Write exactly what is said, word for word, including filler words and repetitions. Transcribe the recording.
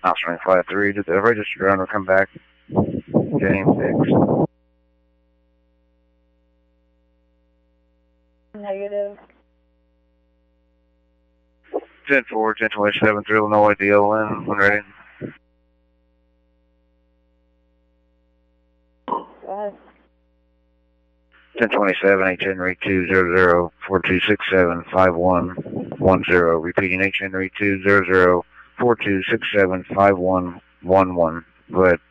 Offspring five three, did the registered ground come back? James six. Negative. ten four, ten twenty-seven, through Illinois, D O N, when ready. Go ahead. ten twenty-seven, H Henry two zero zero, four two six seven, five one one zero, repeating H Henry two zero zero, four two six seven, five one one one, go ahead.